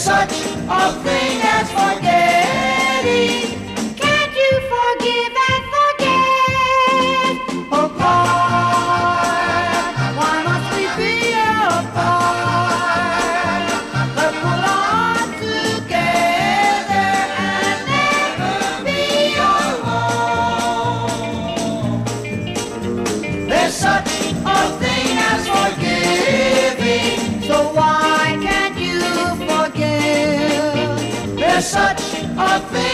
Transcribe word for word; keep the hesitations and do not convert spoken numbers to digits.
such a thing as forgetting. Can't you forgive and forget? Apart, why must we be apart? Let's pull on together and never be alone. There's such a thing as forgiving, so why can't you forgive? There's such a thing